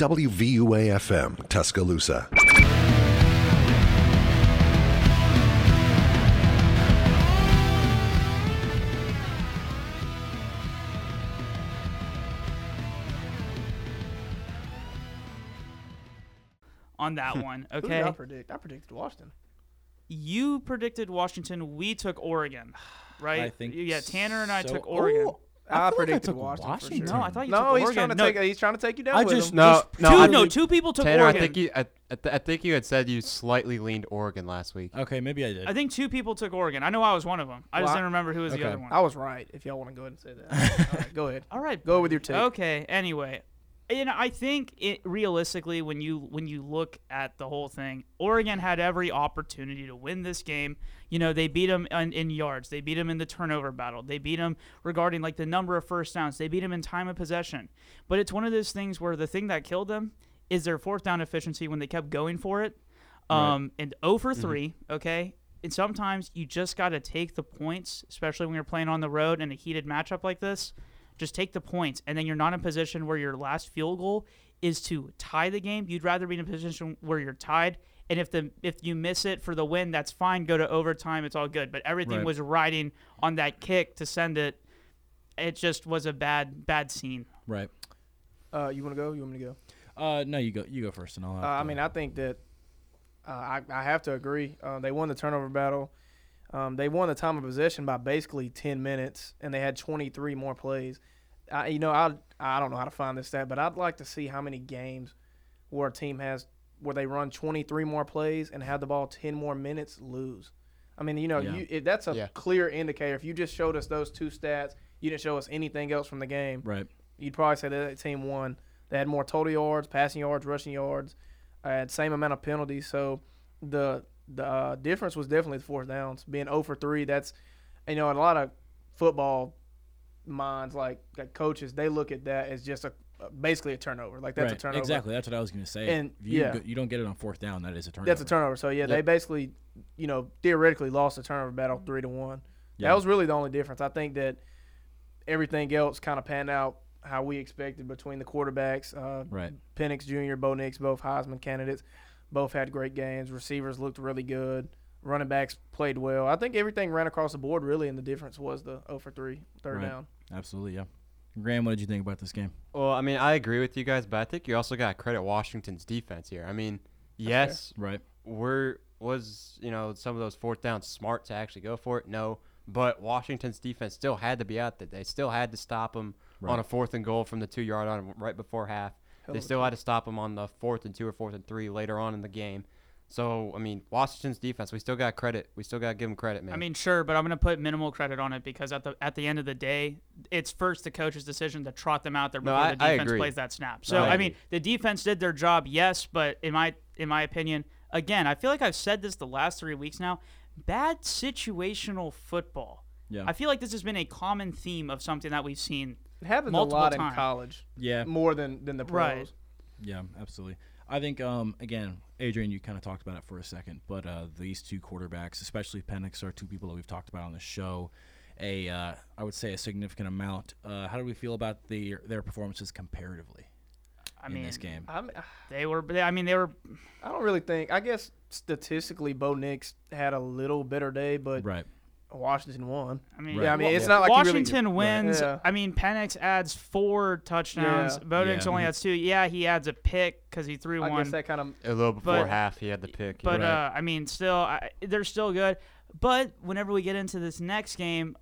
WVUA-FM, Tuscaloosa. On that one, Who okay? did I predict? I predicted Washington. You predicted Washington. We took Oregon, right? I think Tanner and I so. took Oregon. Ooh, I feel like predicted took Washington for Washington. sure. No, I thought you No, took he's Oregon. trying to take. He's trying to take you down I with just him. No, two people took Tanner, Oregon. I think you had said you slightly leaned Oregon last week. Okay, maybe I did. I think 2 people took Oregon. I know I was one of them. I just Well, didn't remember who was the okay. other one. I was right. If y'all want to go ahead and say that, all right, go ahead. All right, Go with your take. Okay. Anyway, I think realistically, when you look at the whole thing, Oregon had every opportunity to win this game. They beat them in yards. They beat them in the turnover battle. They beat them regarding like the number of first downs. They beat them in time of possession. But it's one of those things where the thing that killed them is their fourth down efficiency when they kept going for it. And 0 for 3. Okay. And sometimes you just got to take the points, especially when you're playing on the road in a heated matchup like this. Just take the points, and then you're not in a position where your last field goal is to tie the game. You'd rather be in a position where you're tied, and if you miss it for the win, that's fine. Go to overtime, it's all good. But everything was riding on that kick to send it. It just was a bad scene. Right. You want to go? You want me to go? No, you go. You go first, and I'll. I mean, I think that I have to agree. They won the turnover battle. They won the time of possession by basically 10 minutes, and they had 23 more plays. I don't know how to find this stat, but I'd like to see how many games where a team has where they run 23 more plays and have the ball 10 more minutes lose. I mean, that's a clear indicator. If you just showed us those 2 stats, you didn't show us anything else from the game. Right. You'd probably say that team won. They had more total yards, passing yards, rushing yards, had same amount of penalties. So the difference was definitely the fourth downs. Being 0 for 3, that's, a lot of football minds, like coaches, they look at that as just basically a turnover. Like, that's a turnover. Exactly. That's what I was going to say. And, if you don't get it on fourth down, that is a turnover. That's a turnover. So, they basically, theoretically lost the turnover battle 3-1. Yeah. That was really the only difference. I think that everything else kind of panned out how we expected between the quarterbacks. Right. Penix Jr., Bo Nix, both Heisman candidates. Both had great games. Receivers looked really good. Running backs played well. I think everything ran across the board, really, and the difference was the 0 for 3 third down. Absolutely, yeah. Graham, what did you think about this game? Well, I mean, I agree with you guys, but I think you also got to credit Washington's defense here. I mean, yes, right. Was some of those fourth downs smart to actually go for it? No, but Washington's defense still had to be out there. They still had to stop them on a 4th and goal from the 2-yard line right before half. They still had to stop them on the 4th and 2 or 4th and 3 later on in the game. So, I mean, Washington's defense, we still got credit. We still got to give them credit, man. I mean, sure, but I'm going to put minimal credit on it because at the end of the day, it's first the coach's decision to trot them out there before the defense plays that snap. So, I mean, the defense did their job, yes, but in my opinion, again, I feel like I've said this the last 3 weeks now, bad situational football. Yeah. I feel like this has been a common theme of something that we've seen. It happens multiple a lot times. in college. Yeah. More than the pros. Right. Yeah, absolutely. I think, again, Adrian, you kind of talked about it for a second, but these 2 quarterbacks, especially Penix, are 2 people that we've talked about on the show. I would say a significant amount. How do we feel about their performances comparatively in this game? They were. I don't really think. I guess statistically, Bo Nix had a little better day, but Washington won. It's not like Washington wins. Yeah. I mean, Penix adds 4 touchdowns. Yeah. Bo Nix only adds 2. Yeah, he adds a pick because he threw one. I guess that kind of a little before half, he had the pick. But I mean, still, they're still good. But whenever we get into this next game,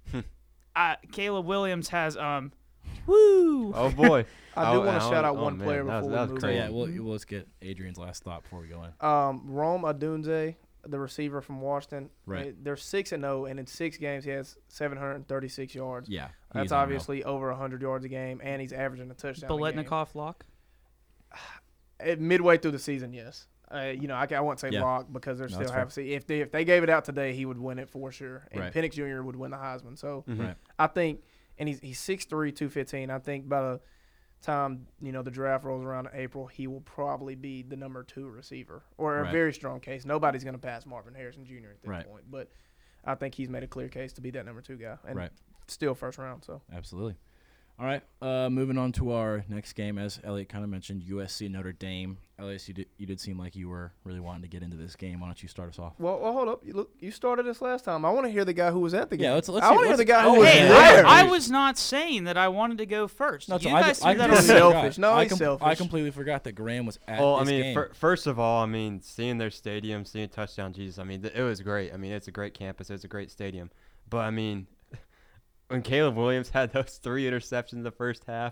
Caleb Williams has woo. Oh boy. I do want to shout out one player before we move on. Yeah, well, let's get Adrian's last thought before we go in. Rome Odunze, the receiver from Washington. Right. They're 6-0, and in 6 games he has 736 yards. Yeah. That's obviously over 100 yards a game, and he's averaging a touchdown Biletnikoff lock? Midway through the season, yes. I won't say lock because they're still have to see. If they gave it out today, he would win it for sure. And Penix Jr. would win the Heisman. So I think, and he's 6'3", 215. I think by the time the draft rolls around in April, he will probably be the number 2 receiver, or a very strong case. Nobody's going to pass Marvin Harrison Jr. at this point, but I think he's made a clear case to be that number 2 guy, and still first round. So absolutely. All right, moving on to our next game. As Elliot kind of mentioned, USC Notre Dame. Elias, you did seem like you were really wanting to get into this game. Why don't you start us off? Well, hold up. You started this last time. I want to hear the guy who was at the game. Yeah, let's I want to hear the guy who oh, was Hey, there. I was not saying that I wanted to go first. No, You so guys threw that completely on me. selfish. No, I he's selfish. I completely forgot that Graham was at Well, I this mean, game. first of all, I mean, seeing their stadium, seeing Touchdown Jesus, I mean, it was great. I mean, it's a great campus. It's a great stadium. But, I mean, when Caleb Williams had those 3 interceptions in the first half,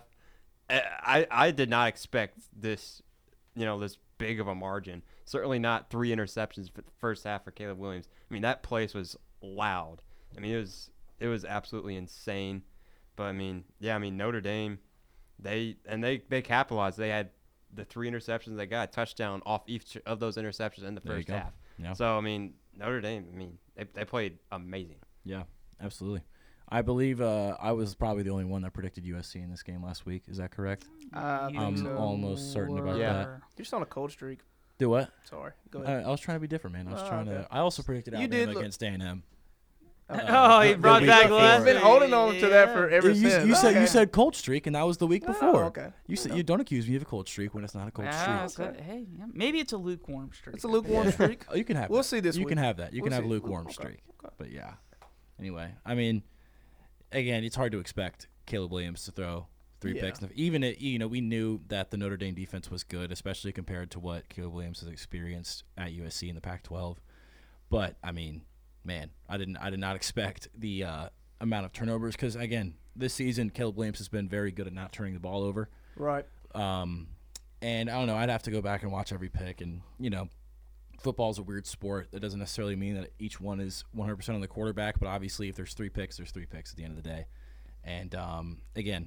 I did not expect this, this big of a margin. Certainly not 3 interceptions for the first half for Caleb Williams. I mean, that place was loud. I mean, it was absolutely insane. But, I mean, Notre Dame, they capitalized. They had the 3 interceptions. They got a touchdown off each of those interceptions in the There you first go. half. Yeah. So, I mean, Notre Dame, they played amazing. Yeah, absolutely. I believe I was probably the only one that predicted USC in this game last week. Is that correct? I'm almost certain about Yeah. that. You're just on a cold streak. Do what? Sorry. Go ahead. I was trying to be different, man. I was Oh, trying okay. to. I also predicted You Alabama did look- against A&M. Oh, he the brought week back before. last You've been week. holding on to that for ever You since. said Okay. you said cold streak, and that was the week Oh, before. okay. You said you don't accuse me of a cold streak when it's not a cold Ah, streak. so- hey, yeah, maybe it's a lukewarm streak. It's a lukewarm streak. Oh, you can have. We'll that. see this You week. can have that. You We'll can have see. lukewarm Okay. streak. Okay. But yeah. Anyway, I mean, again, it's hard to expect Caleb Williams to throw 3 Yeah. picks. Even we knew that the Notre Dame defense was good, especially compared to what Caleb Williams has experienced at USC in the Pac-12. But I mean, man, I did not expect the amount of turnovers because again, this season Caleb Williams has been very good at not turning the ball over. Right. And I don't know, I'd have to go back and watch every pick, and football's a weird sport. That doesn't necessarily mean that each one is 100% on the quarterback, but obviously if there's 3 picks, there's 3 picks at the end of the day. And again,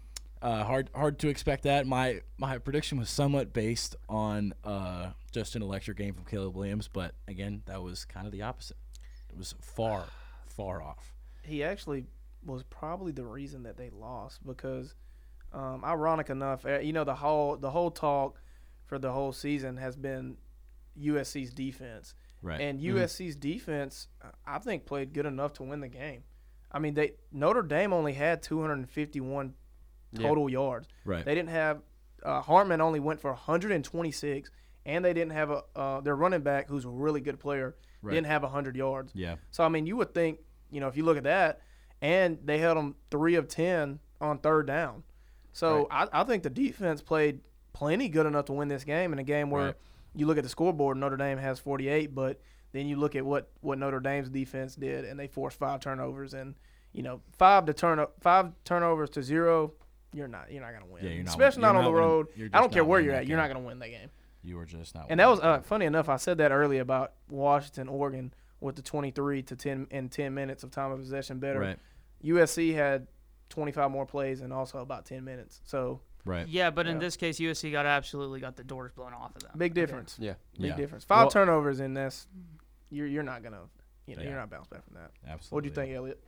hard to expect that. My prediction was somewhat based on just an electric game from Caleb Williams, but again, that was kind of the opposite. It was far off. He actually was probably the reason that they lost because, ironic enough, the whole talk for the whole season has been USC's defense. Right. And USC's defense, I think, played good enough to win the game. I mean, Notre Dame only had 251 total yards. Right. They didn't have Hartman only went for 126, and they didn't have their running back, who's a really good player, Right. didn't have 100 yards. Yeah. So I mean, you would think, if you look at that, and they held them 3 of 10 on 3rd down. So I think the defense played plenty good enough to win this game in a game where you look at the scoreboard, Notre Dame has 48, but then you look at what Notre Dame's defense did, and they forced 5 turnovers, and 5 turnovers to 0. You're not gonna win. Yeah, you're not Especially winning. not on the You're not road. winning. You're I don't just care not where winning you're that at. You're not game. gonna win that game. You were just not. And that was funny enough. I said that earlier about Washington, Oregon, with the 23 to 10 and 10 minutes of time of possession better. Right. USC had 25 more plays and also about 10 minutes. So Right. Yeah, but in Yeah. this case, USC absolutely got the doors blown off of them. big difference. Yeah. Big Yeah. difference. 5 Well- turnovers in this. You're not gonna Yeah. you're not bounced back from that. Absolutely. What do you think, Elliot?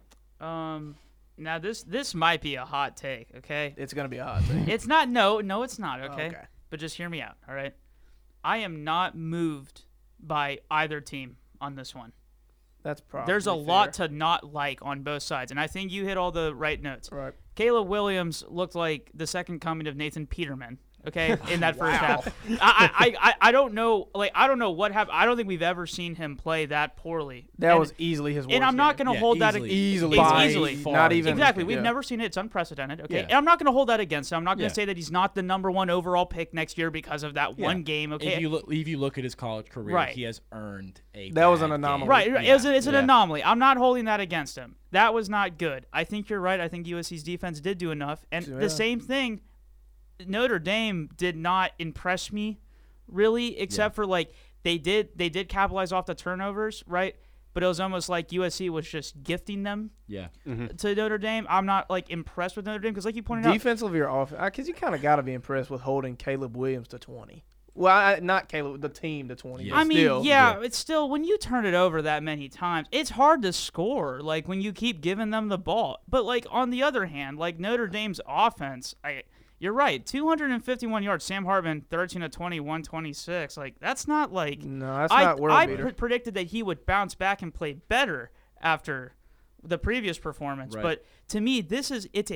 Now this might be a hot take. Okay. It's gonna be a hot take. It's not. No, it's not. Oh, Okay? But just hear me out. All right. I am not moved by either team on this one. That's probably There's a fair. lot to not like on both sides, and I think you hit all the right notes. Right. Caleb Williams looked like the second coming of Nathan Peterman. Okay, in that first Wow. half, I don't know. Like, I don't know what happened. I don't think we've ever seen him play that poorly. That And- was easily his worst And I'm not game. going to hold that easily It's by easily. not even Exactly. We've yeah. never seen it. It's unprecedented. Okay. Yeah. And I'm not going to hold that against him. I'm not going Yeah. to say that he's not the number 1 overall pick next year because of that one game. Okay. If you look at his college career, Right. he has earned a. That was an bad anomaly. game. Right. Yeah. It's an Yeah. anomaly. I'm not holding that against him. That was not good. I think you're right. I think USC's defense did do enough. And Yeah. the same thing, Notre Dame did not impress me really, except for like they did capitalize off the turnovers, right? But it was almost like USC was just gifting them Yeah. to Notre Dame. I'm not like impressed with Notre Dame because, like you pointed out, Defensively or offense, because you kind of got to be impressed with holding Caleb Williams to 20. Well, not Caleb, the team to 20. Yeah. but I mean, still. yeah, it's still when you turn it over that many times, it's hard to score. Like when you keep giving them the ball. But like on the other hand, like Notre Dame's offense, you're right, 251 yards. Sam Hartman, 13 of 20, 126. Like that's not like No, that's not world I beater. predicted that he would bounce back and play better after the previous performance. Right. But to me, it's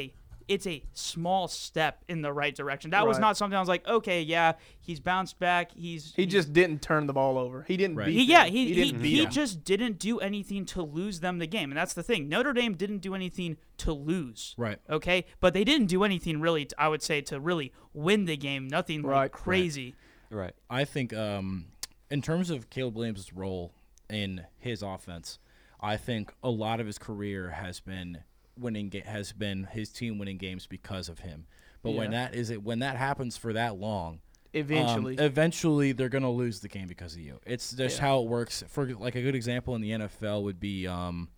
it's a small step in the right direction. That was Right. not something I was like, okay, yeah, he's bounced back. He just didn't turn the ball over. He didn't Right. beat them. He didn't beat them. just didn't do anything to lose them the game, and that's the thing. Notre Dame didn't do anything to lose, Right. Okay, but they didn't do anything really. I would say to really win the game. Nothing like Right. crazy. Right. I think in terms of Caleb Williams' role in his offense, I think a lot of his career has been his team winning games because of him. But when that happens for that long, eventually they're going to lose the game because of you. It's just how it works. For like a good example in the NFL would be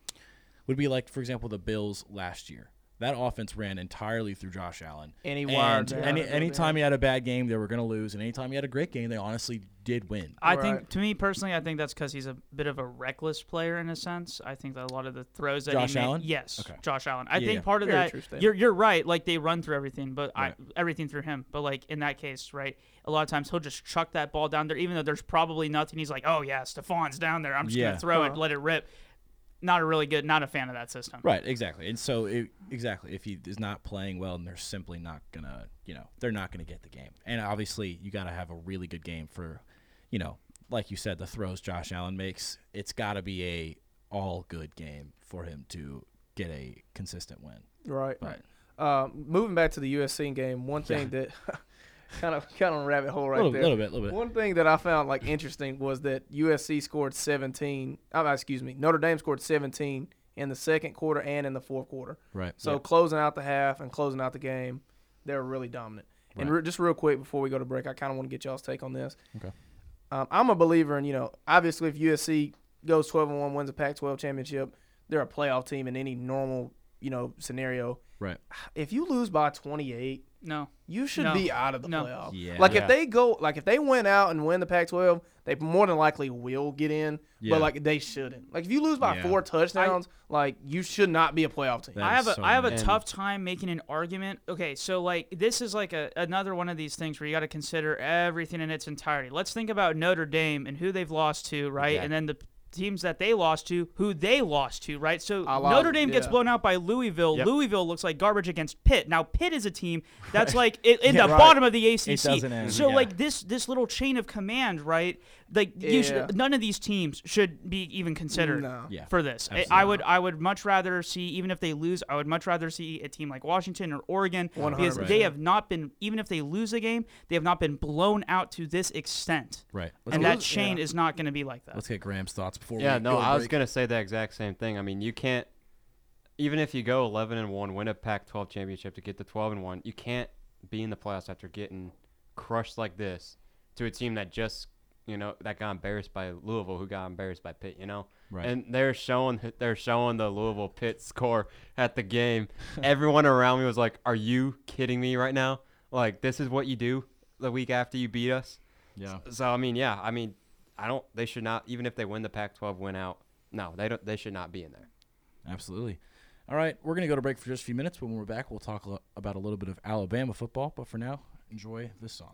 like, for example, the Bills last year. That offense ran entirely through Josh Allen. And he wired And down. anytime he had a bad game, they were going to lose. And anytime he had a great game, they honestly did win. I Right. think, to me personally, I think that's because he's a bit of a reckless player in a sense. I think that a lot of the throws that Josh he made, Allen? yes, Okay. Josh Allen. I Yeah, think yeah. part of Very that, true statement. you're right. Like they run through everything, but Right. everything through him. But like in that case, right, a lot of times he'll just chuck that ball down there, even though there's probably nothing. He's like, oh yeah, Stefan's down there. I'm just Yeah. gonna throw it, let it rip. Not a fan of that system. Right, exactly. And so, if he is not playing well, then they're simply not going to, they're not going to get the game. And obviously, you got to have a really good game for, like you said, the throws Josh Allen makes. It's got to be a all-good game for him to get a consistent win. Right. But Moving back to the USC game, one thing that kind of on a rabbit hole right a there. little bit. One thing that I found like interesting was that USC scored 17. Notre Dame scored 17 in the second quarter and in the fourth quarter. Right. So closing out the half and closing out the game, they were really dominant. And Right. just real quick before we go to break, I kind of want to get y'all's take on this. Okay. I'm a believer in, obviously if USC goes 12-1, wins a Pac-12 championship, they're a playoff team in any normal, scenario. Right. If you lose by 28, No. you should No. be out of the No. playoff. Yeah. Like Yeah. if they went out and win the Pac-12, they more than likely will get in. Yeah. But like they shouldn't. Like if you lose by Yeah. 4 touchdowns, like you should not be a playoff team. That I have is a so I have a dumb. tough time making an argument. Okay, so like this is like another one of these things where you got to consider everything in its entirety. Let's think about Notre Dame and who they've lost to, right? Exactly. And then the teams that they lost to, who they lost to, right? So A lot- Notre Dame gets yeah. blown out by Louisville. Yep. Louisville looks like garbage against Pitt. Now Pitt is a team that's like in Yeah, the right. bottom of the ACC. It doesn't end, So yeah. like this little chain of command, right? Like Yeah. none of these teams should be even considered No. Yeah. for this. Absolutely. I would much rather see, even if they lose, I would much rather see a team like Washington or Oregon, because 100%. they have not been, even if they lose a game, they have not been blown out to this extent. Right. And go- that chain yeah. is not going to be like that. Let's get Graham's thoughts before Yeah, we no, go to I was break. going to say the exact same thing. I mean, you can't, even if you go 11-1, win a Pac-12 championship to get to 12-1, you can't be in the playoffs after getting crushed like this to a team that just, that got embarrassed by Louisville, who got embarrassed by Pitt, Right. And they're showing the Louisville Pitt score at the game. Everyone around me was like, "Are you kidding me right now? Like, this is what you do the week after you beat us?" Yeah. So I mean, they should not, even if they win the Pac-12 win out. No, they should not be in there. Absolutely. All right, we're going to go to break for just a few minutes. When we're back, we'll talk about a little bit of Alabama football. But for now, enjoy this song.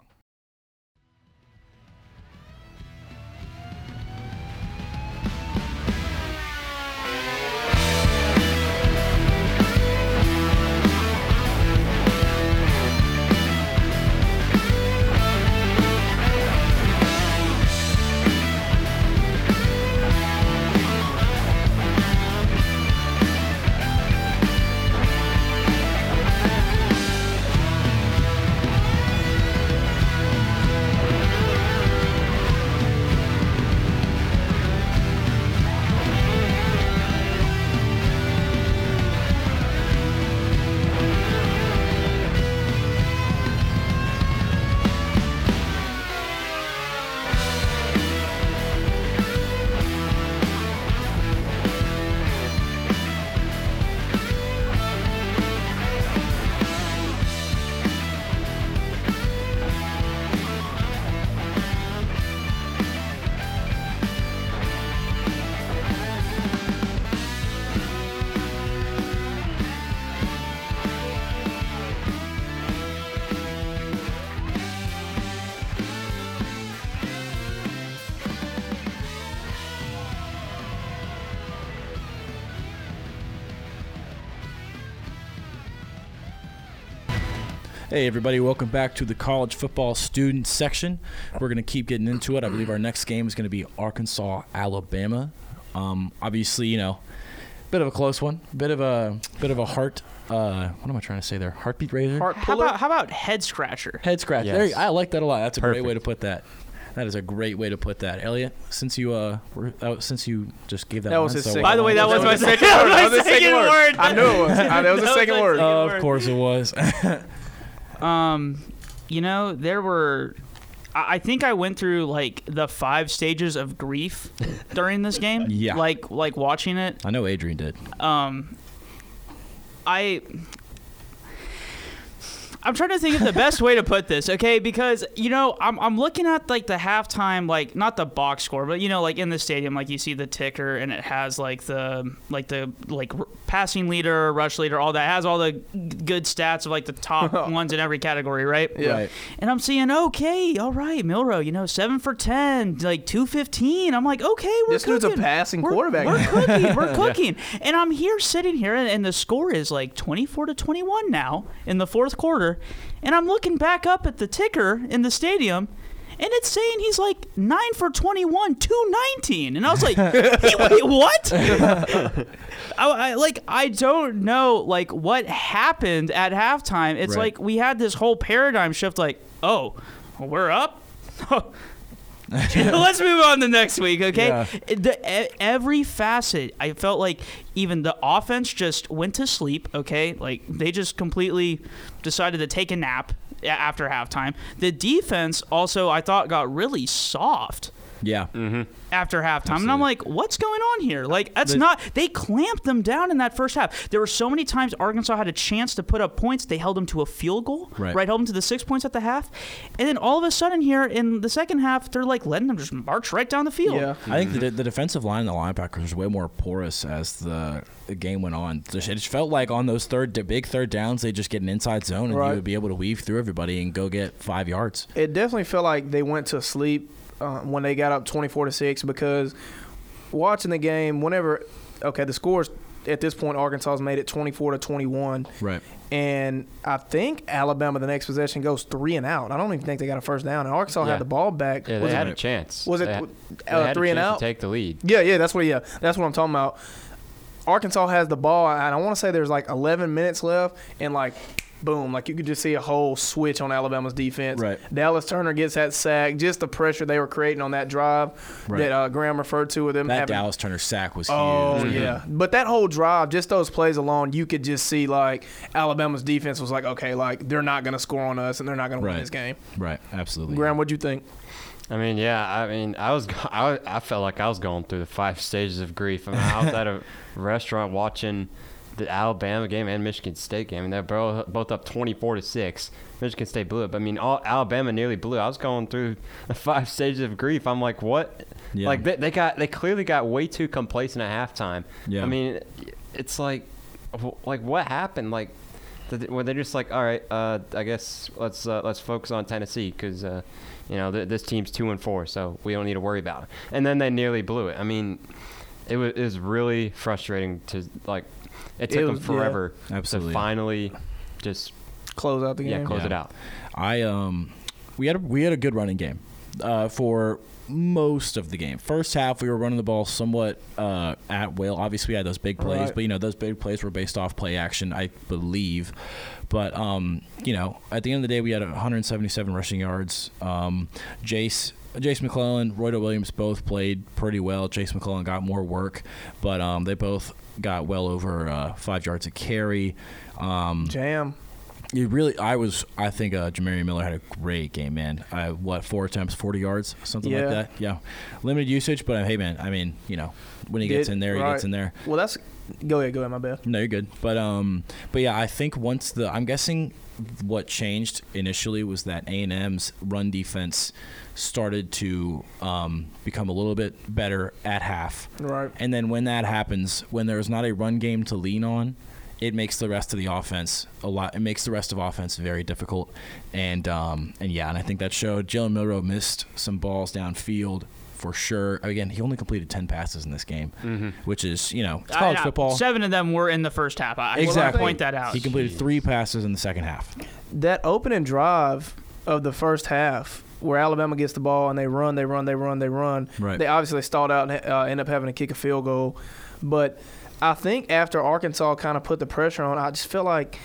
Hey, everybody. Welcome back to the college football student section. We're going to keep getting into it. I believe our next game is going to be Arkansas, Alabama. Obviously, you know, bit of a close one. Bit of a heart. What am I trying to say there? Heartbeat raiser? How about head scratcher? Head scratch. Yes. There, I like that a lot. That's a Perfect. great way to put that. That is a great way to put that. Elliot, since you just gave that, That was line his so second well. By the way, that was my second word. word. That was the second word. I knew it was. That was the second my word. second Of word. course it was. You know, there were. I think I went through like the 5 stages of grief during this game. Yeah. Like watching it. I know Adrian did. I'm trying to think of the best way to put this, okay? Because, you know, I'm looking at, like, the halftime, like, not the box score, but, you know, like, in the stadium, like, you see the ticker, and it has, like, the passing leader, rush leader, all that. It has all the good stats of, like, the top ones in every category, right? Yeah. Right. And I'm seeing, okay, all right, Milroe, you know, 7 for 10, like, 215. I'm like, okay, we're This dude's a cooking. passing We're quarterback. cooking. We're cooking. And I'm sitting here, and the score is like 24-21 now in the fourth quarter. And I'm looking back up at the ticker in the stadium, and it's saying he's like 9 for 21, 219. And I was like, wait, what? I don't know, like, what happened at halftime. It's Right. like we had this whole paradigm shift, like, oh, well, we're up? Let's move on to next week, okay? Yeah. Every facet, I felt like even the offense just went to sleep, okay? Like, they just completely decided to take a nap after halftime. The defense also, I thought, got really soft Yeah. after halftime. And I'm like, what's going on here? Like, they clamped them down in that first half. There were so many times Arkansas had a chance to put up points. They held them to a field goal, Right. Held them to the 6 points at the half. And then all of a sudden here in the second half, they're like letting them just march right down the field. Yeah. I think the defensive line and the linebackers were way more porous as the game went on. It just felt like on those big third downs, they just get an inside zone and Right. you would be able to weave through everybody and go get 5 yards. It definitely felt like they went to sleep when they got up 24-6, because watching the game, the scores at this point, Arkansas's made it 24-21. Right. And I think Alabama, the next possession, goes 3 and out. I don't even think they got a first down. And Arkansas Yeah. had the ball back. Yeah, Was they it- had a chance. Was it They had 3 a and chance out? to take the lead. Yeah, that's what I'm talking about. Arkansas has the ball, and I want to say there's like 11 minutes left, and like, boom, like you could just see a whole switch on Alabama's defense. Right. Dallas Turner gets that sack, just the pressure they were creating on that drive Right. that Graham referred to with them That having. Dallas Turner sack was Oh, huge. yeah. But that whole drive, just those plays alone, you could just see, like, Alabama's defense was like, okay, like, they're not going to score on us, and they're not going to win Right. this game. Right. Absolutely. Graham, what'd you think? I mean, yeah. I felt like I was going through the 5 stages of grief. I mean, I was at a restaurant watching the Alabama game and Michigan State game, and they're both up 24-6. Michigan State blew it, but I mean, Alabama nearly blew. I was going through the 5 stages of grief. I'm like, what? Yeah. Like they clearly got way too complacent at halftime. Yeah. I mean, it's like what happened? Like, were they just like, all right, I guess let's focus on Tennessee because you know this team's 2-4, so we don't need to worry about it. And then they nearly blew it. I mean, it was really frustrating to like. It took them forever Absolutely. to finally just Close out the game. close it out. We had a good running game for most of the game. First half, we were running the ball somewhat at will. Obviously, we had those big plays, Right. but those big plays were based off play action, I believe. But at the end of the day, we had 177 rushing yards. Jace McClellan, Roydo Williams both played pretty well. Jace McClellan got more work, but they both got well over 5 yards a carry. Jam. I think Jamarian Miller had a great game, man. 4 attempts, 40 yards, something like Yeah. that. Yeah, limited usage, but hey, man, I mean, when he gets in there, he right. gets in there. Well, go ahead, my bad. No, you're good. But yeah, I think I'm guessing what changed initially was that A&M's run defense started to become a little bit better at half. Right. And then when that happens, when there's not a run game to lean on, it makes the rest of the offense It makes the rest of offense very difficult, and I think that showed. Jalen Milroe missed some balls downfield for sure. Again, he only completed 10 passes in this game, which is, it's I college know, football. 7 of them were in the first half. I want Exactly. to point that out. He completed 3 passes in the second half. That opening drive of the first half, where Alabama gets the ball and they run. Right. They obviously stalled out and end up having to kick a field goal. But I think after Arkansas kind of put the pressure on, I just feel like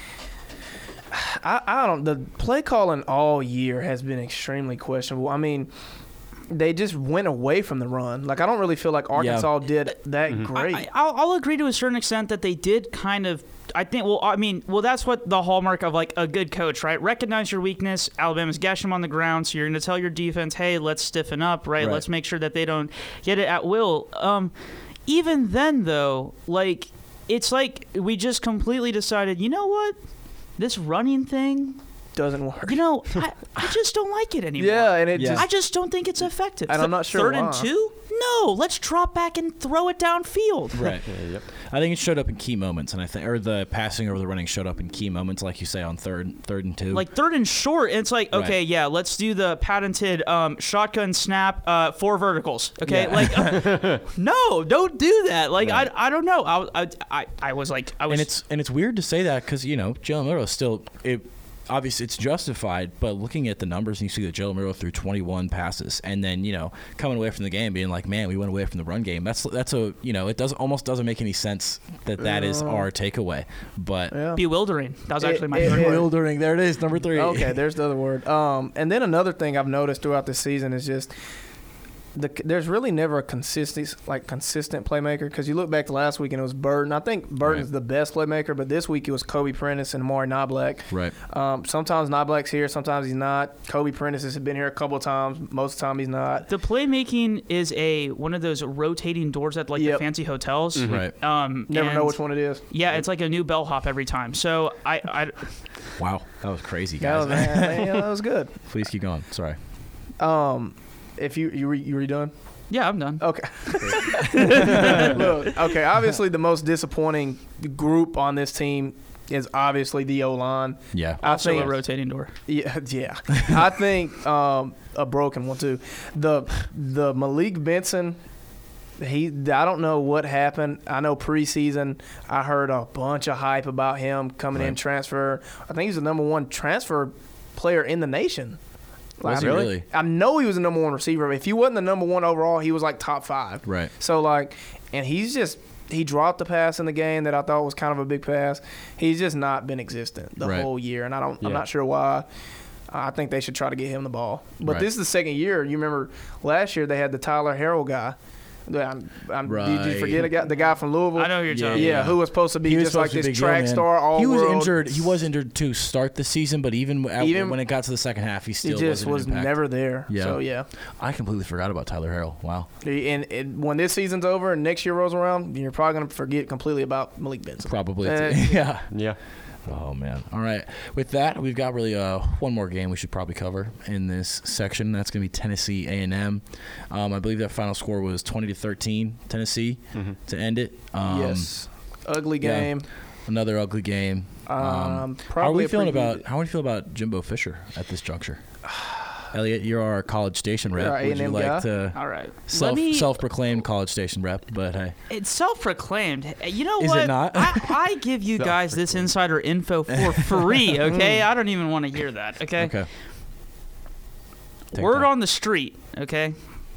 the play calling all year has been extremely questionable. I mean, they just went away from the run. Like, I don't really feel like Arkansas did that great. I'll agree to a certain extent that they did kind of. I think. Well, that's what the hallmark of like a good coach, right? Recognize your weakness. Alabama's gash them on the ground, so you're going to tell your defense, "Hey, let's stiffen up, right? Right. Let's make sure that they don't get it at will." Even then, though, like it's like we just completely decided. You know what? This running thing. Doesn't work. I just don't like it anymore. Yeah, and it Yeah. just I just don't think it's effective. And I'm not sure Third why. and 2? No, let's drop back and throw it downfield. Right. Yep. I think it showed up in key moments, and the passing over the running showed up in key moments, like you say, on third and 2. Like 3rd and short, it's like, okay, Right. yeah, let's do the patented shotgun snap, 4 verticals. Okay, Yeah. like, no, don't do that. Like, Right. I don't know. I was. And it's weird to say that because Jalen Milroe still obviously it's justified, but looking at the numbers, and you see that Jalen Milroe threw 21 passes, and then coming away from the game being like, man, we went away from the run game. That's a it almost doesn't make any sense that is our takeaway. But yeah. bewildering. That was actually my it- third it- word. bewildering. There it is, number 3. Okay, there's the other word. And then another thing I've noticed throughout the season is just there's really never a consistent playmaker, because you look back to last week and it was Burton. I think Burton's Right. the best playmaker, but this week it was Kobe Prentice and Amari Knobloch. Right. Sometimes Knobloch's here, sometimes he's not. Kobe Prentice has been here a couple of times. Most of the time he's not. The playmaking is one of those rotating doors at like the Yep. fancy hotels. Right. Never know and- which one it is. Yeah, it's like a new bellhop every time. So Wow, that was crazy, That guys. was, man, that was good. Please keep going. Sorry. If you redone? yeah, I'm done. Okay. Look, okay. Obviously, the most disappointing group on this team is obviously the O-line. Yeah. I Also think a rotating door. Yeah. I think a broken one too. The Malik Benson. I don't know what happened. I know preseason I heard a bunch of hype about him coming in Right. transfer. I think he's the number 1 transfer player in the nation. Was he really? I know he was the number 1 receiver. If he wasn't the number 1 overall, he was like top 5. Right. So and he dropped the pass in the game that I thought was kind of a big pass. He's just not been existent the Right. whole year, and I'm Yeah. not sure why. I think they should try to get him the ball. But Right. this is the second year. You remember last year they had the Tyler Harrell guy. Did you forget the guy from Louisville? I know who you're talking Yeah, about. who was supposed to be He was just like supposed to be this big deal, track man. star all He was world. injured. He was injured to start the season, but even when it got to the second half, he He still just wasn't was an impact. never there. Yeah. So yeah. I completely forgot about Tyler Harrell. Wow. And when this season's over and next year rolls around, you're probably gonna forget completely about Malik Benson. Probably. Yeah. Yeah. Oh man. All right. With that, we've got really one more game we should probably cover in this section. That's going to be Tennessee A&M. I believe that final score was 20-13 Tennessee to end it. Yes. Ugly yeah. game. Another ugly game. How are Probably we feeling about Jimbo Fisher at this juncture? Elliot, you're our College Station rep. You're our Would you A&M like guy. to All right. self-proclaimed College Station rep? But hey, It's self-proclaimed. You know Is what? it not? I give you guys this insider info for free, okay? I don't even want to hear that, okay? okay. Take Word time. on the street, okay?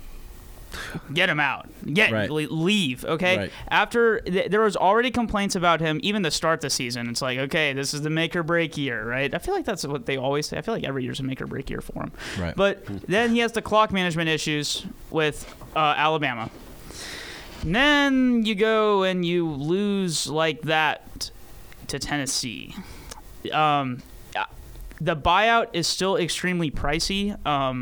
Get him out. Right. Leave, okay? Right. After there was already complaints about him, even to start the season. It's like, okay, this is the make or break year, right? I feel like that's what they always say. I feel like every year's a make or break year for him. Right. But then he has the clock management issues with Alabama. And then you go and you lose like that to Tennessee. The buyout is still extremely pricey.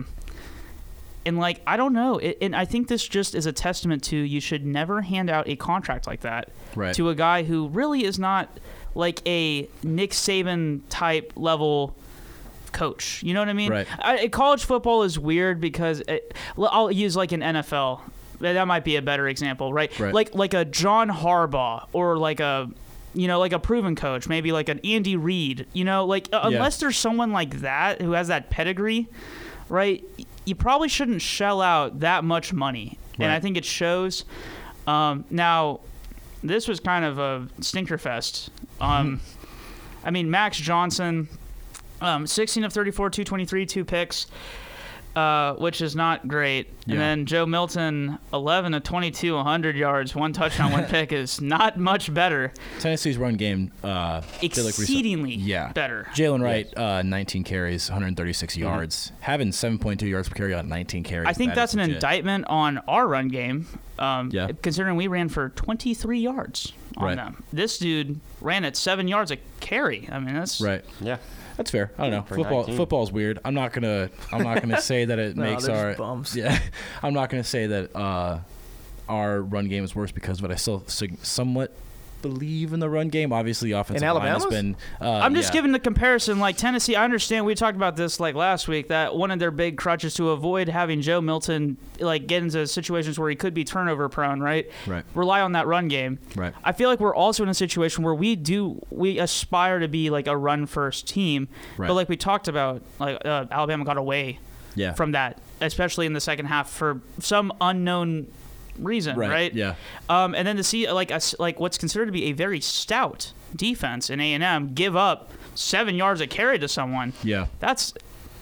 And, like, I don't know. And I think this just is a testament to you should never hand out a contract like that Right. to a guy who really is not like a Nick Saban type level coach. You know what I mean? Right. College football is weird because I'll use like an NFL. That might be a better example, right? Right. Like a John Harbaugh or like a proven coach, maybe like an Andy Reid. Unless there's someone like that who has that pedigree, right? you probably shouldn't shell out that much money, and Right. I think it shows. Now, this was kind of a stinker fest. I mean, Max Johnson, 16 of 34, 223, 2 picks, which is not great. Yeah. And then Joe Milton, 11 of 22, 100 yards, 1 touchdown, 1 pick is not much better. Tennessee's run game Exceedingly better. Jalen Wright, 19 carries, 136 yards, having 7.2 yards per carry on 19 carries. I think that that's is an legit. indictment on our run game, Yeah. considering we ran for 23 yards on Right. them. This dude ran at 7 yards a carry. I mean, that's Right. Yeah. That's fair. I don't know. For Football 19. Football's weird. I'm not gonna say that it No, makes they're our just bums. yeah. I'm not gonna say that our run game is worse because of it. I still somewhat believe in the run game. Obviously, offensive line has Alabama's? been. I'm just yeah. giving the comparison. Like Tennessee, I understand. We talked about this like last week. That one of their big crutches to avoid having Joe Milton like get into situations where he could be turnover prone, right? Right. Rely on that run game. Right. I feel like we're also in a situation where we aspire to be like a run first team, Right. but like we talked about, like Alabama got away Yeah. from that, especially in the second half for some unknown reason, right? Yeah. And then to see like what's considered to be a very stout defense in A&M give up 7 yards a carry to someone, Yeah. that's,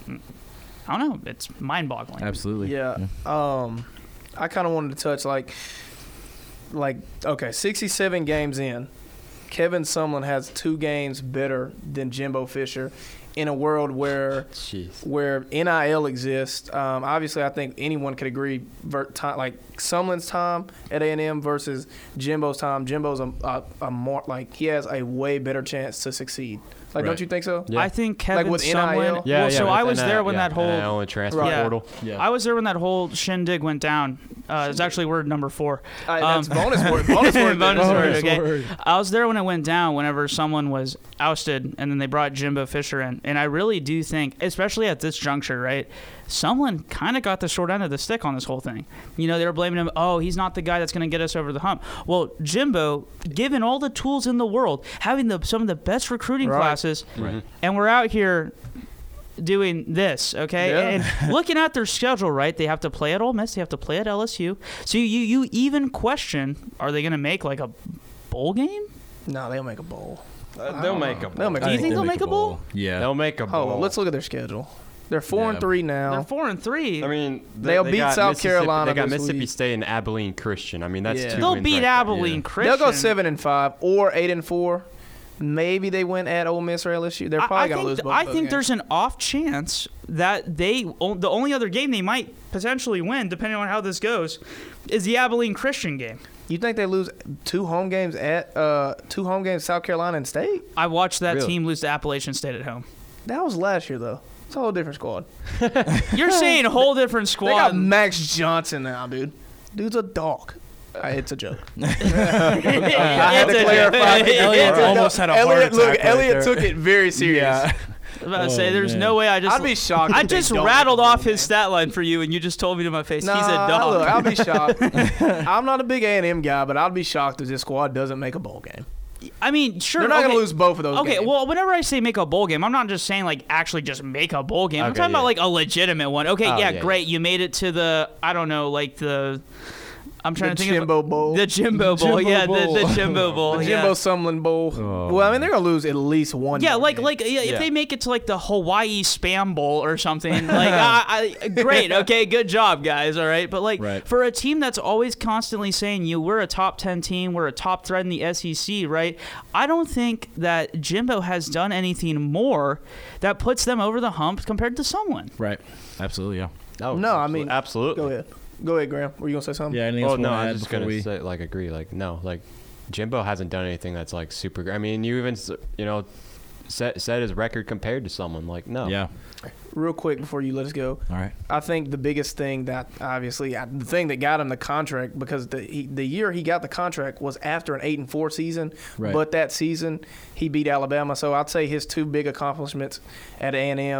I don't know, it's mind-boggling. Absolutely. Yeah. I kind of wanted to touch like okay, 67 games in, Kevin Sumlin has 2 games better than Jimbo Fisher, in a world where Jeez. NIL exists. Obviously, I think anyone could agree. Like Sumlin's time at A&M versus Jimbo's time. Jimbo's a more like he has a way better chance to succeed. Like, Right. don't you think so? Yeah. I think Kevin with Sumlin. NIL? Yeah, well, yeah. so I with was NIL, there when yeah, that whole. NIL and transfer Right. portal. Yeah. I was there when that whole shindig went down. It's actually word number 4. That's bonus word. Bonus word. Bonus then. word, okay. I was there when it went down, whenever someone was ousted, and then they brought Jimbo Fisher in. And I really do think, especially at this juncture, right, someone kind of got the short end of the stick on this whole thing. You know, they were blaming him, oh, he's not the guy that's going to get us over the hump. Well, Jimbo, given all the tools in the world, having some of the best recruiting Right. classes, Right. and we're out here doing this, okay? Yeah. And looking at their schedule, right? They have to play at Ole Miss, they have to play at LSU. So you even question, are they going to make like a bowl game? No, they'll make a bowl. They'll make a They'll make Do a you bowl. think they'll make a bowl? Yeah. They'll make a bowl. Hold on, let's look at their schedule. They're 4-3 now. They're 4-3. I mean, They'll they beat got South Mississippi- Carolina They got this Mississippi week. State and Abilene Christian. I mean, that's Yeah. 2 They'll wins beat right there. Abilene Yeah. Christian. They'll go 7-5 or 8-4. Maybe they win at Ole Miss or LSU. They're probably gonna lose both. I those think games. there's an off chance that the only other game they might potentially win, depending on how this goes, is the Abilene Christian game. You think they lose 2 home games at 2 home games South Carolina and State? I watched that Really? team lose to Appalachian State at home. That was last year though. It's a whole different squad. You're saying a whole different They got squad. Max Johnson now, dude. Dude's a dog. It's a joke. I had to clarify. Elliot almost had a heart Elliot, look, attack right Elliot there. took it very serious. Yeah. was about to say, Oh, there's man. no way I just. I'd be shocked. I if they just don't rattled make a off bowl his game. stat line for you, and you just told me to my face. Nah, He's a dog. Look, I'll be shocked. I'm not a big A&M guy, but I'll be shocked if this squad doesn't make a bowl game. I mean, sure. They're not okay. gonna lose both of those. Okay, games. well, whenever I say make a bowl game, I'm not just saying like actually just make a bowl game. I'm Okay, talking about yeah. like a legitimate one. Okay, Oh, yeah, yeah, great. You made it to the I don't know, like the I'm trying the to think Jimbo of Bowl. the Jimbo Bowl. Jimbo Yeah, Bowl. the Jimbo Bowl. The yeah. Jimbo Sumlin Bowl. Oh, Well, I mean, they're gonna lose at least one. Yeah, bowl like game. if Yeah. they make it to like the Hawaii Spam Bowl or something, like great, okay, good job, guys, all right. But like Right. for a team that's always constantly saying we're a top 10 team, we're a top threat in the SEC, right? I don't think that Jimbo has done anything more that puts them over the hump compared to someone. Right. Absolutely. Yeah. No, I mean, absolutely. Go ahead, Graham. Were you gonna say something? Yeah. Anything Well, else we no, wanna I add was just before gonna we? say, like, agree. Like, no, like, Jimbo hasn't done anything that's like super. I mean, you even set his record compared to someone. Like, no. Yeah. Real quick before you let us go, All right. I think the biggest thing that obviously the thing that got him the contract, because the year he got the contract was after an 8-4 season, Right. but that season he beat Alabama. So I'd say his two big accomplishments at A&M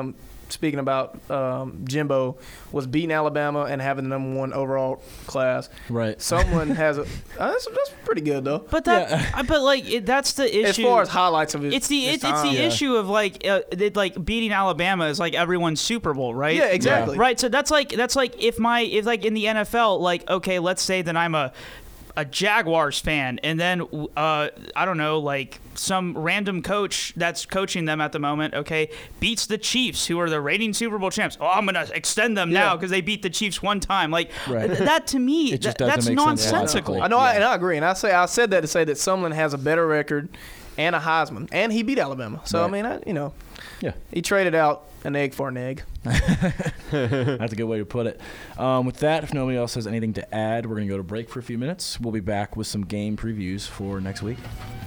speaking about Jimbo, was beating Alabama and having the number 1 overall class. Right. Someone has a that's pretty good though. But but like that's the issue. As far as highlights of his, it's the time. issue of like beating Alabama is like everyone's Super Bowl, right? Yeah, exactly. Yeah. Right. So that's like if like in the NFL, like okay, let's say that I'm a Jaguars fan, and then I don't know, like some random coach that's coaching them at the moment, okay, beats the Chiefs, who are the reigning Super Bowl champs. Oh, I'm gonna extend them now because they beat the Chiefs one time. Like that to me, It just doesn't that's make sense nonsensical. I know, and I agree. And I said that to say that Sumlin has a better record and a Heisman, and he beat Alabama. So Right. I mean, Yeah. he traded out an egg for an egg. That's a good way to put it. With that, if nobody else has anything to add, we're going to go to break for a few minutes. We'll be back with some game previews for next week.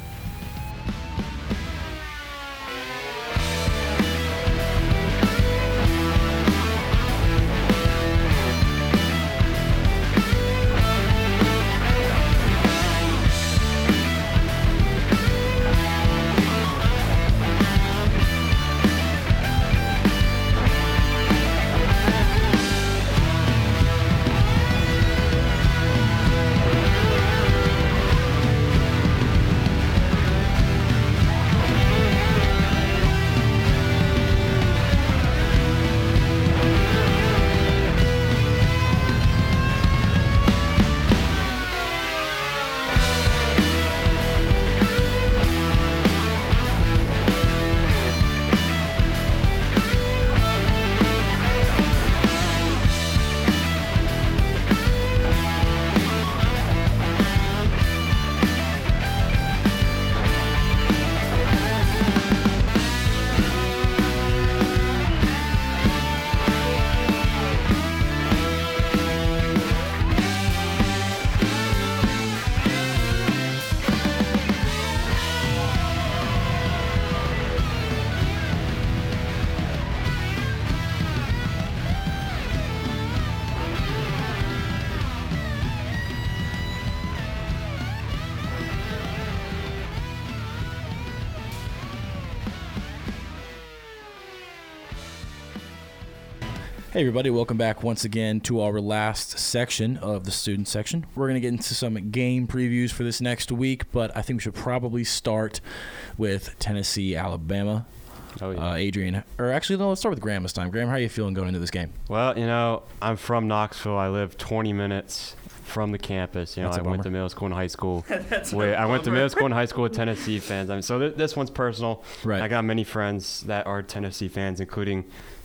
Hey everybody, welcome back once again to our last section of the student section. We're going to get into some game previews for this next week, but I think we should probably start with Tennessee, Alabama. Oh, yeah. Adrian, or actually, no, let's start with Graham this time. Graham, how are you feeling going into this game? Well, I'm from Knoxville. I live 20 minutes from the campus. That's a I went bummer. to middle school and high school. That's I went to middle school and high school with Tennessee fans. I mean, so this one's personal. Right. I got many friends that are Tennessee fans, including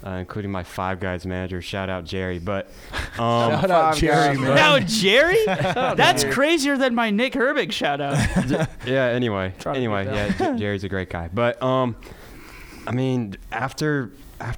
my Five Guys manager. Shout out Jerry. But Shout out Jerry, man. Now Jerry, that's crazier than my Nick Herbig shout out. yeah. Anyway, Try to get that. yeah. Jerry's a great guy. But I mean, after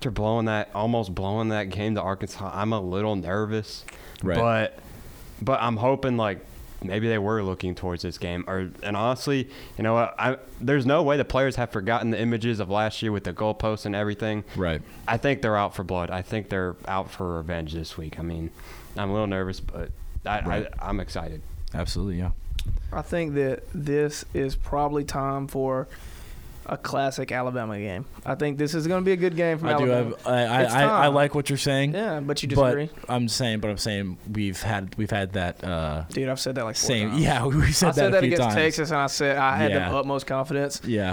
almost blowing that game to Arkansas, I'm a little nervous. Right. But I'm hoping like maybe they were looking towards this game. And honestly, you know what? There's no way the players have forgotten the images of last year with the goalposts and everything. Right. I think they're out for blood. I think they're out for revenge this week. I mean, I'm a little nervous, but I'm excited. Absolutely, yeah. I think that this is probably time for a classic Alabama game. I think this is going to be a good game from Alabama. I like what you're saying. Yeah, but you disagree. But I'm saying we've had that Dude, I've said that like 4 same. times. Yeah, we said I said that a few against times. Texas, and I said I had Yeah. the utmost confidence. Yeah.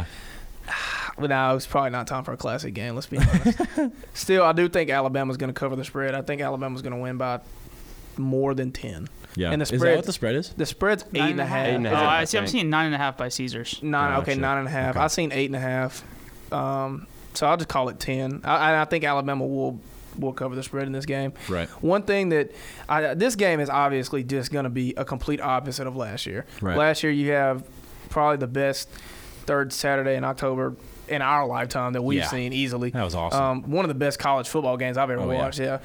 But now it's probably not time for a classic game. Let's be honest. Still, I do think Alabama's going to cover the spread. I think Alabama's going to win by more than 10. Yeah. And the Is that spread- what the spread is? The spread's 8.5. 8.5. Oh, I I'm think. seeing 9.5 by Caesars. Okay, Gotcha. 9.5. Okay. I've seen 8.5. So I'll just call it 10. I think Alabama will cover the spread in this game. Right. One thing that this game is obviously just going to be a complete opposite of last year. Right. Last year you have probably the best third Saturday in October in our lifetime that we've Yeah. seen easily. That was awesome. One of the best college football games I've ever Oh, yeah. watched. Yeah.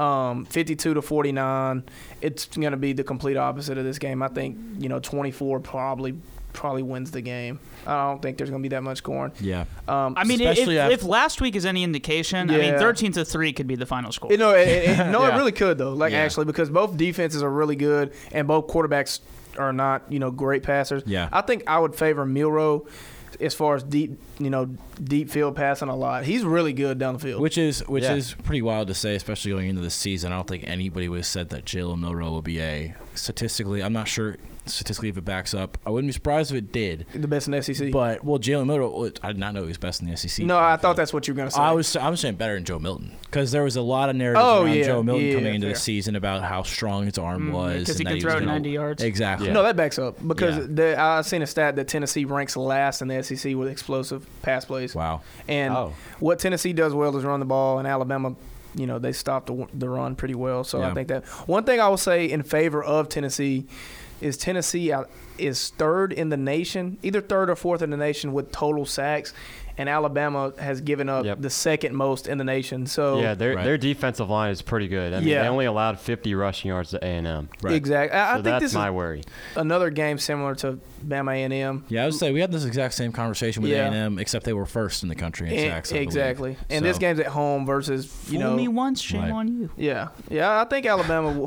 52-49. It's going to be the complete opposite of this game. I think 24 probably wins the game. I don't think there's going to be that much scoring. Yeah. I mean, Especially if last week is any indication, I mean, Yeah. 13-3 could be the final score. It Yeah. really could though. Yeah. Actually, because both defenses are really good and both quarterbacks are not great passers. Yeah. I think I would favor Milroe as far as deep field passing a lot. He's really good down the field. Which is Yeah. pretty wild to say, especially going into the season. I don't think anybody would have said that Jalen Milroe will be statistically. I'm not sure statistically if it backs up. I wouldn't be surprised if it did. The best in the SEC. But Jalen Milroe, I did not know he was best in the SEC. No, I thought that's what you were gonna say. I was saying better than Joe Milton because there was a lot of narratives around Joe Milton coming into the fair. season about how strong his arm was because he and that can throw was gonna- 90 yards. Exactly. Yeah. No, that backs up because Yeah. I've seen a stat that Tennessee ranks last in the SEC with explosive pass plays. Wow. And Oh. what Tennessee does well is run the ball, and Alabama, they stop the run pretty well. So Yeah. I think that one thing I will say in favor of Tennessee is is third in the nation, either third or fourth in the nation with total sacks, and Alabama has given up Yep. the second most in the nation. So Yeah, their Right. their defensive line is pretty good. I mean, Yeah. they only allowed 50 rushing yards to A&M. Right. exactly. I So think that's this my is worry. another game similar to Bama A&M. Yeah, I would say we had this exact same conversation with Yeah. A&M, except they were first in the country in sacks. I believe. Exactly. And this So- game's at home versus Fool me once, shame Right. on you. Yeah, I think Alabama will.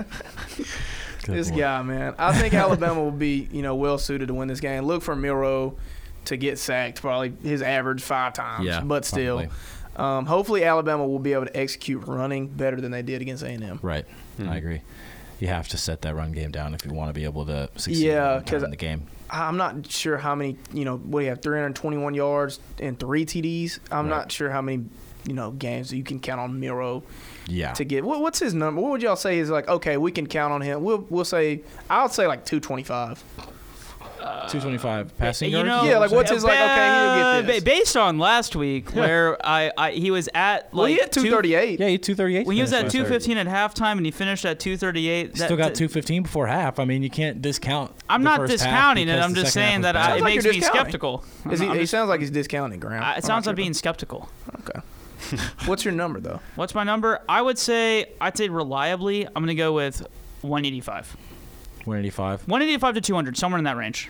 Good This Lord. guy, man. I think Alabama will be, well suited to win this game. Look for Milroe to get sacked, probably his average 5 times. Yeah, but still, probably. hopefully Alabama will be able to execute running better than they did against A&M. Right. Mhm. I agree. You have to set that run game down if you want to be able to succeed Yeah, in 'cause the game. I'm not sure how many, what do you have, 321 yards and 3 TDs? I'm Right. not sure how many, games you can count on Milroe Yeah. to get. What's his number? What would y'all say is like, okay, we can count on him? We'll say, I'll say like 225. 225 passing You yards. know, Yeah, like, what's his, like, okay, he'll get this. Based on last week, where he was at Well, he like had 238. Yeah, he had 238. when he was at Finished last 215 at halftime and he finished at 238. Still got 215 before half. I mean, you can't discount. I'm the not first half discounting it. because I'm the just second half saying was that bad. Sounds it like makes you're me discounting. skeptical. He sounds like he's discounting Graham. It sounds like being skeptical. Okay. What's your number though? What's my number? I'd say reliably, I'm gonna go with 185. 185. 185 to 200, somewhere in that range.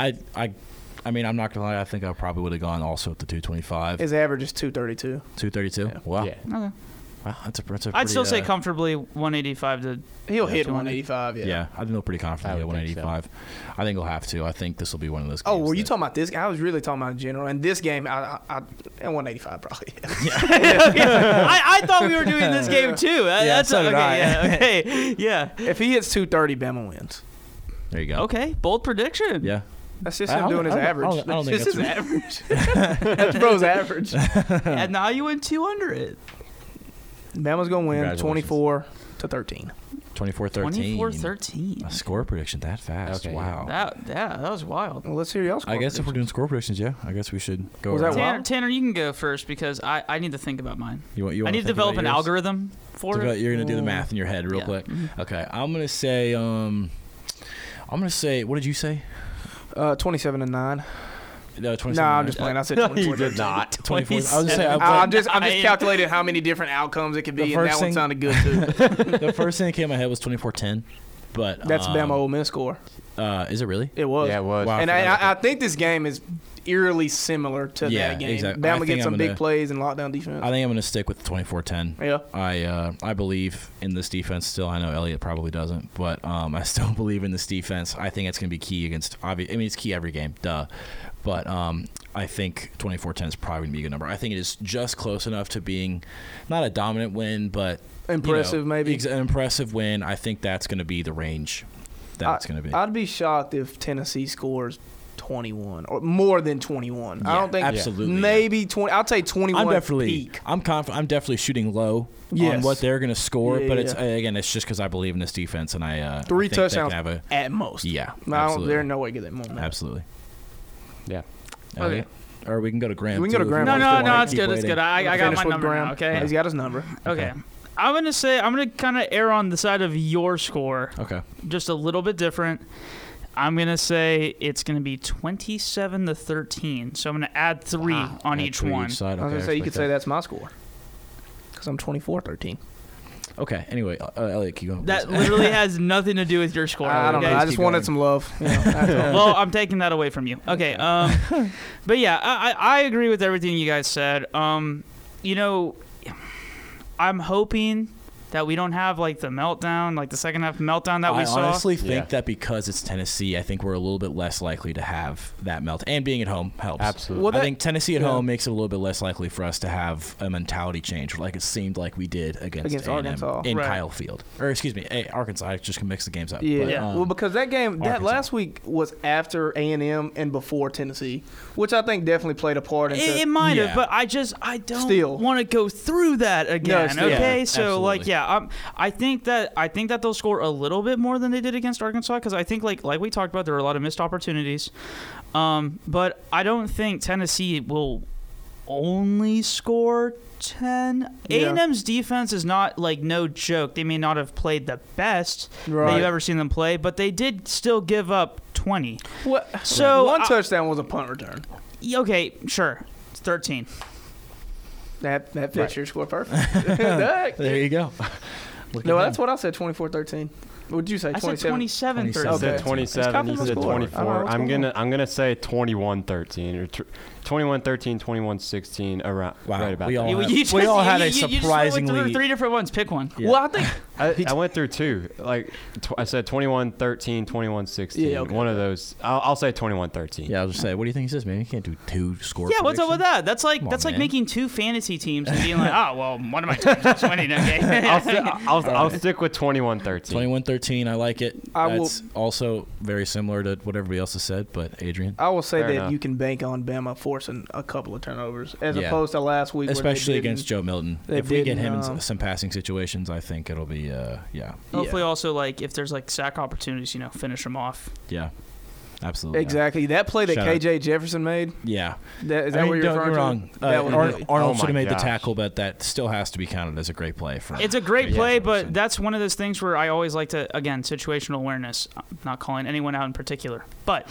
I mean, I'm not gonna lie. I think I probably would have gone also with the 225. His average is 232. 232. Yeah. Wow. Yeah. Okay. Wow. That's a pretty, I'd still say comfortably 185 to. He'll Yeah, hit 200. 185. Yeah. Yeah, I think they'll pretty confidently I at would think so. 185. I think he'll have to. I think this will be one of those. Oh, games were you that- talking about this? I was really talking about in general. And this game, I at 185 probably. I thought we were doing this game too. That's so did okay. I. Yeah, okay. Yeah. If he hits 230, Bama wins. There you go. Okay. Bold prediction. Yeah. That's just I him don't- doing his I don't- average. I don't think That's just his that's average. That's bro's average. And now you went 200. Bama's gonna win Congratulations. 24-13. 24-13. 24-13. A score prediction that fast. Okay, Wow. That was wild. Well, let's hear y'all score. I guess if we're predictions. doing score predictions, yeah, I guess we should go. Was that around. wild? Tanner, you can go first because I need to think about mine. You want? I wanna need to think develop about an yours? algorithm for it. You're gonna do the math in your head real Yeah. quick. Okay, I'm gonna say. I'm gonna say. What did you say? 27-9. No, 27. No, I'm just playing. I said 24. You did not. 24. I was gonna say. I'm just calculating how many different outcomes it could be, The and that first one thing- sounded good too. the first thing that came to my head was 24-10, but That's Bama Ole Miss score. Is it really? It was. Yeah, it was. Wow. And forgot I think this game is eerily similar to Yeah, that game. exactly. I Bama think gets some I'm big gonna- plays and lockdown defense. I think I'm gonna stick with 24-10. Yeah. I believe in this defense still. I know Elliott probably doesn't, but I still believe in this defense. I think it's going to be key against. I mean, it's key every game, duh. But I think 24-10 is probably going to be a good number. I think it is just close enough to being not a dominant win, but Impressive, maybe. an impressive win. I think that's going to be the range that it's going to be. I'd be shocked if Tennessee scores 21 or more than 21. I Yeah, don't think absolutely, maybe 20. I'll take 21 I'm definitely. peak. I'm confident. I'm definitely shooting low on Yes. what they're going to score, Yeah, but it's yeah. again, it's just because I believe in this defense, and I 3 think they can touchdowns have a, at most. yeah, I don't, absolutely. there's no way to get that more than that. Absolutely. Yeah. Elliot? Or we can go to Graham. We can go to too, if Graham. you No, want. no, Keep it's good. It's waiting. good. I got Finish my with number Graham. now, okay? He's got his number. Okay. I'm going to kind of err on the side of your score, Okay. just a little bit different. I'm going to say it's going to be 27-13. So I'm going to add 3 on Add each 3 one. side. I was Okay, going to say, you could respect say that. that's my score. Because I'm 24-13. Okay. Anyway, Elliot, keep going. That literally has nothing to do with your score. I don't know. okay? I just keep wanted going. some love. You know, that's all. Well, I'm taking that away from you. Okay. But yeah, I agree with everything you guys said. You know, I'm hoping that we don't have like the meltdown, like the second half meltdown that we saw. I honestly think Yeah. that because it's Tennessee, I think we're a little bit less likely to have that melt. And being at home helps. Absolutely. Well, I that- think Tennessee at yeah. home makes it a little bit less likely for us to have a mentality change, like it seemed like we did against A&M Arkansas. in Right. Kyle Field. Or excuse me, Arkansas. I just can mix the games up. Yeah. But, Yeah. Well, because that game, that Arkansas. last week was after A&M and before Tennessee, which I think definitely played a part into. It might have, Yeah. but I don't Still. want to go through that again. still. Okay, Yeah, so like, absolutely. I think that they'll score a little bit more than they did against Arkansas because I think like we talked about, there were a lot of missed opportunities. But I don't think Tennessee will only score 10. Yeah. A&M's defense is not like no joke. They may not have played the best that Right. you've ever seen them play, but they did still give up 20. What? So one I- touchdown was a punt return. Okay, sure, it's 13. That fits Right. your score perfect. That- There you go. Look no, at that's what I said. 24-13. What did you say? I said 27. 27. I Okay. said 27. You It's said confident score. I don't know 24. what's I'm going gonna say 21-13 or 21-13, 21-16 around Wow. right about We that. all had- we all had a you just went surprisingly- through 3 different ones. Pick one. Yeah. Well, I think I went through two. Like I said 21-13, 21-16. Yeah, okay. One of those. I'll say 21-13. Yeah, I was just saying, what do you think he says, man? You can't do two score Yeah, what's up with predictions. that? That's like Come on, man. making 2 fantasy teams and being like, oh well, one of my teams is winning. Okay. I'll stick with 21-13. 21-13, I like it. I will- That's also very similar to what everybody else has said, but Adrian. I will say Fair that enough. you can bank on Bama forcing a couple of turnovers as Yeah. opposed to last week, Especially where they against Joe Milton. they If we get didn't, him in um, some passing situations, I think it'll be, yeah. Hopefully, also like if there's like sack opportunities, finish them off. Yeah, absolutely. Exactly. That play that Shout out. KJ Jefferson made. Yeah. Is that I mean, what you're don't get referring me to? wrong. That was Arnold great. Oh should have my made the gosh. tackle, but that still has to be counted as a great play. It's a great Yeah, play, 100%. but that's one of those things where I always like to, again, situational awareness. I'm not calling anyone out in particular, but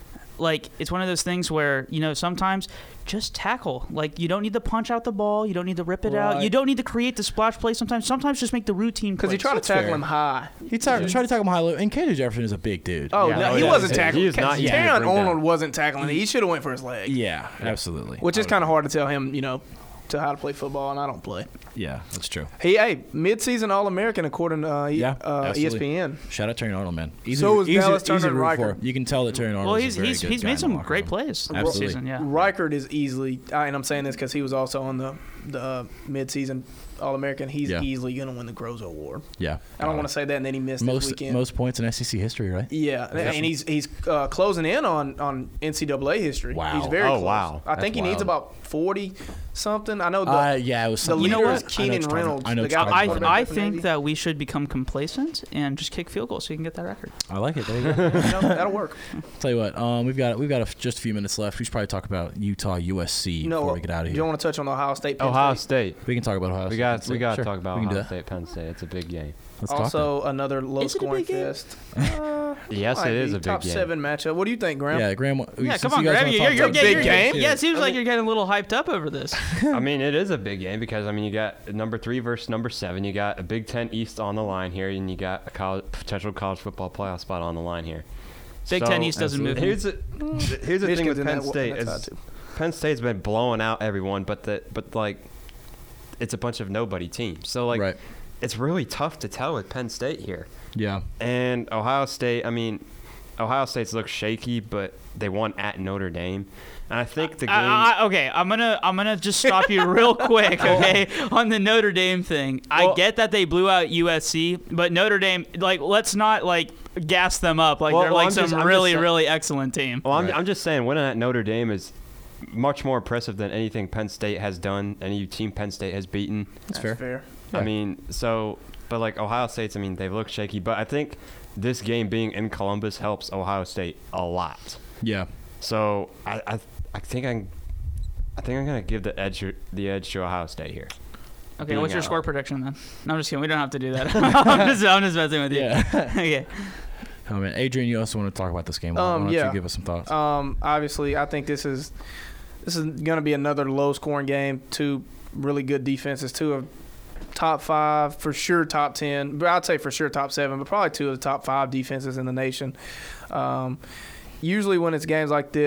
like it's one of those things where sometimes just tackle. Like you don't need to punch out the ball, you don't need to rip it out, you Right. don't need to create the splash play. Sometimes just make the routine. Because he plays. tried to That's tackle fair. him high. He tried to tackle him high low, and KJ Jefferson is a big dude. Oh, Yeah, no, oh, he yeah. wasn't He tackling. is not easy to Taron bring down. Arnold wasn't tackling. He should have went for his leg. Yeah, absolutely. Which is kind of hard to tell him, to how to play football, and I don't play. Yeah, that's true. Hey, mid-season All-American according to Yeah, absolutely. ESPN. Shout out Terry Arnold, man. So was Dallas Turner easy to and root Riker. for. You can tell that Terry Arnold Well, is a very good he's guy in made the some locker great room. plays this Absolutely. season. Yeah. Reichert is easily, and I'm saying this because he was also on the mid-season All-American. He's Yeah. easily going to win the Grozo Award. Yeah. I don't want to say that, and then he missed this weekend. Most points in SEC history, right? Yeah, and he's closing in on NCAA history. Wow. He's very Oh, close. wow. I think That's he needs wild. about 40 something. I know Yeah, it was the something. leader You know is what? Keenan I know Reynolds. I know the it's guy talking from I about quarterback for think Navy. that we should become complacent and just kick field goals so you can get that record. I like it. There you go. That'll work. Tell you what, we've got just a few minutes left. We should probably talk about Utah USC No, before we get out of you here. don't want to touch on Ohio State. Penn Ohio State. State. We can talk about Ohio We State. got Sure, to talk about we can do Ohio that. State, Penn State. It's a big game. Let's talk Also, another low Is it a scoring big game? fest. Yes, Might it is be. a big Top game. 7 matchup. What do you think, Graham? Yeah, Graham. Yeah, since come on, you guys Graham. wanna You're talk about big getting, game. Yeah, it seems like you're getting a little hyped up over this. I mean, it is a big game because you got number 3 versus number 7. You got a Big Ten East on the line here, and you got a potential college football playoff spot on the line here. Big Ten East doesn't move. Here's the thing Michigan's with in Penn that- State that side is too. Penn State's been blowing out everyone, but it's a bunch of nobody teams. So Right. it's really tough to tell with Penn State here. Yeah. And Ohio State, Ohio State's look shaky, but they won at Notre Dame. And I think the game. Okay, I'm gonna just stop you real quick, okay, on the Notre Dame thing. I Well- get that they blew out USC, but Notre Dame, let's not gas them up like Well, they're well, like I'm some just- I'm really just- really excellent team. Well, Right. I'm just saying, winning at Notre Dame is much more impressive than anything Penn State has done, any team Penn State has beaten. That's fair. I Yeah. mean, but Ohio State's, they've looked shaky, but I think this game being in Columbus helps Ohio State a lot. Yeah. So I think I'm gonna give the edge to Ohio State here. Okay, being what's your out. score prediction then? No, I'm just kidding. We don't have to do that. I'm just messing with you. Yeah. Okay. Oh man, Adrian, you also want to talk about this game? Why don't yeah. you give us some thoughts? Obviously, I think this is going to be another low-scoring game. 2 really good defenses, 2 of top 5, for sure top 10. But I'd say for sure top 7, but probably 2 of the top 5 defenses in the nation. Usually when it's games like this,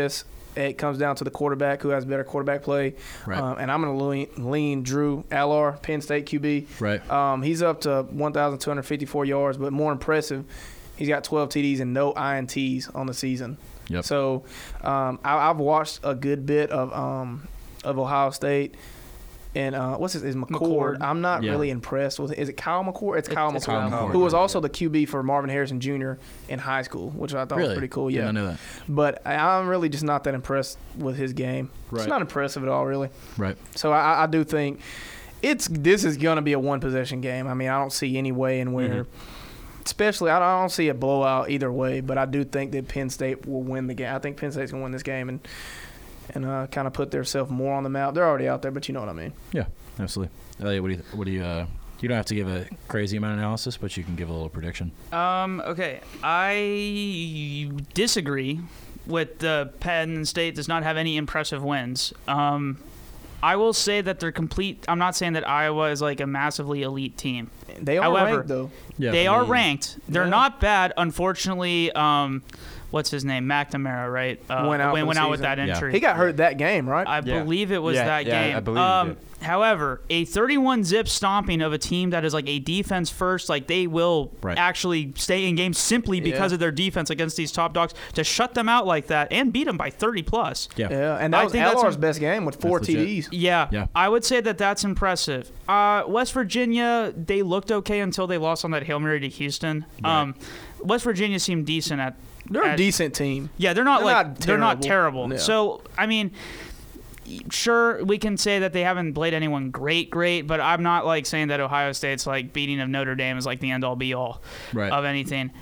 it comes down to the quarterback who has better quarterback play. Right. And I'm going to lean Drew Allard, Penn State QB. Right. He's up to 1,254 yards, but more impressive, he's got 12 TDs and no INTs on the season. Yep. So I've watched a good bit of Ohio State. And what's his is McCord. I'm not really impressed with it. Is it Kyle McCord? It's Kyle McCord, who was also the QB for Marvin Harrison Jr. in high school, which I thought was pretty cool. Yeah, I know that. But I'm really just not that impressed with his game. Right. It's not impressive at all, really. Right. So I do think this is going to be a one-possession game. I mean, I don't see any way in where, especially I don't see a blowout either way. But I do think that Penn State will win the game. I think Penn State's going to win this game and kind of put themselves more on the map. They're already out there, but you know what I mean. Yeah, absolutely. Elliot, what do you you don't have to give a crazy amount of analysis, but you can give a little prediction. Okay. I disagree with the Penn State does not have any impressive wins. I will say that they're complete. I'm not saying that Iowa is like a massively elite team. They are However, ranked, though. Yeah, they are ranked. They're Yeah. not bad. Unfortunately, what's his name? McNamara, right? Went out for the went out with season. that Yeah. injury. He got hurt that game, right? I Yeah. believe it was Yeah, that yeah, game. I believe he did. However, a 31-zip stomping of a team that is like a defense first, like they will Right. actually stay in games simply because Yeah. of their defense against these top dogs. To shut them out like that and beat them by 30+. Yeah. Yeah, and I that was think that's Allard's best game with 4 That's legit. TDs. Yeah, Yeah. I would say that that's impressive. West Virginia, they looked okay until they lost on that Hail Mary to Houston. Right. West Virginia seemed decent at. They're a at- decent team. Yeah, they're not They're not terrible. Yeah. So I mean, sure, we can say that they haven't played anyone great, but I'm not like saying that Ohio State's like beating of Notre Dame is like the end all be all Right. of anything.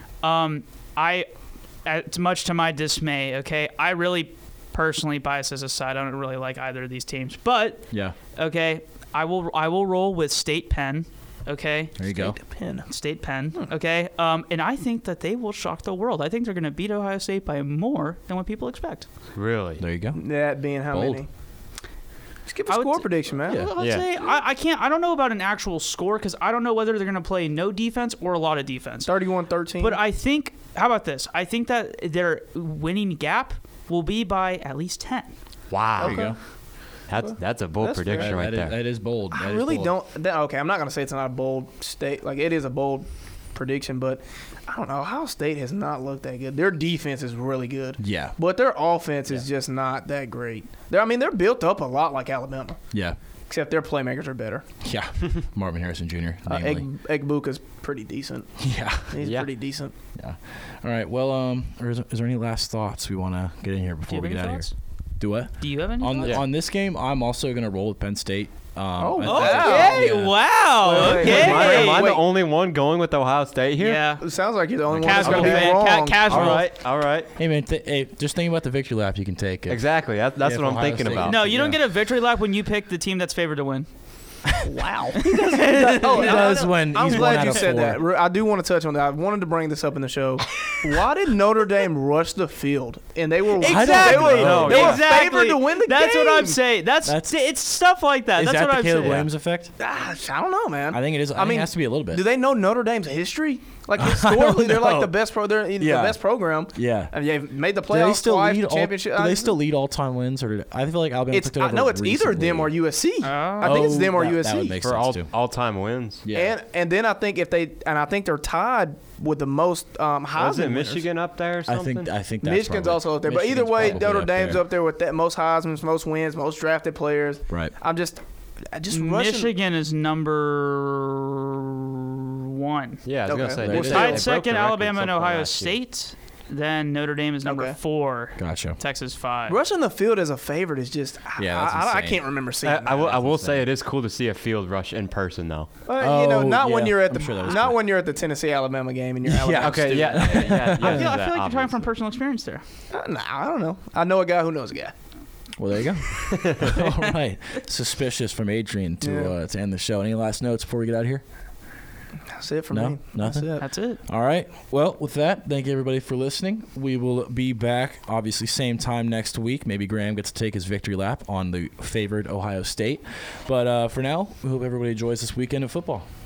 Much to my dismay, okay, I really personally, biases aside, I don't really like either of these teams, but Yeah. okay, I will roll with State Penn. Okay, There you go. State Penn. Okay, and I think that they will shock the world. I think they're going to beat Ohio State by more than what people expect. Really? There you go. That being how Bold. many? Just give a I would score t- prediction, man. Yeah. I'd Yeah. say I can't. I don't know about an actual score because I don't know whether they're going to play no defense or a lot of defense. 31-13. But I think. How about this? I think that their winning gap will be by at least 10. Wow. There you go. That's a bold That's fair. prediction right there. That is bold. I That is really bold. don't. Okay, I'm not gonna say it's not a bold state. Like it is a bold prediction, but I don't know. Ohio State has not looked that good. Their defense is really good, Yeah. but their offense is just not that great. They're built up a lot like Alabama, Yeah. except their playmakers are better. Yeah. Marvin Harrison Jr. namely. Egbuka's pretty decent. Yeah. He's Yeah. pretty decent. Yeah. All right. Well, is there any last thoughts we want to get in here Do before you we have get any out of thoughts? here? Do what? Do you have any? On thoughts? Yeah. on this game, I'm also gonna roll with Penn State. Oh, I- wow. Okay. yeah. Wow. Wait, wait, okay. Am I Wait. the only one going with Ohio State here? Yeah. It sounds like you're the only one that's Casual gonna be fan. wrong. Casual. All right. Hey man, just think about the victory lap you can take. Exactly. That's Yeah, what I'm Ohio thinking State. about. No, you don't Yeah. get a victory lap when you pick the team that's favored to win. Wow. He does when I'm he's one glad out you of said 4. that. I do want to touch on that. I wanted to bring this up in the show. Why did Notre Dame rush the field? And they were Exactly. they were Exactly. favored to win the That's game. what I'm saying. That's it's stuff like that. Is That's that what the I'm Caleb saying. Williams effect? I don't know, man. I think it is. I mean, it has to be a little bit. Do they know Notre Dame's history? Like historically, they're like know. the best they're the Yeah. best program. Yeah. And they've made the Do they playoffs still twice, lead the championship. Do they still lead all-time wins, or I feel like Alabama took it I over know it's either them or recently. USC. Oh. I think it's them or that USC. would make For sense too. all-time wins. Yeah. And then I think I think they're tied with the most Heisman Was it winners. Michigan up there or I something? think that's Michigan's probably- also up there, but either Michigan's way, probably Notre Dame's there. up there with that most Heisman's, most wins, most drafted players. Right. I just rushing. Michigan is number 1. Yeah, I was Okay. gonna say. Well, they- still- they Tied broke second, the record Alabama and sometime Ohio last year. State. Then Notre Dame is number Okay. 4. Gotcha. Texas 5. Rushing the field as a favorite is just. Yeah, that's I insane. can't remember seeing. I will That's say insane. it is cool to see a field rush in person though. Not when yeah, you're at I'm the sure that was not cool. when you're at the Tennessee Alabama game and you're Alabama Okay, student. yeah. I feel like you're talking obviously. from personal experience there. Nah, I don't know. I know a guy who knows a guy. Well, there you go. All right. Suspicious from Adrian to end the show. Any last notes before we get out of here? That's it for No? me. Nothing? That's it. All right. Well, with that, thank you everybody for listening. We will be back, obviously, same time next week. Maybe Graham gets to take his victory lap on the favored Ohio State. But for now, we hope everybody enjoys this weekend of football.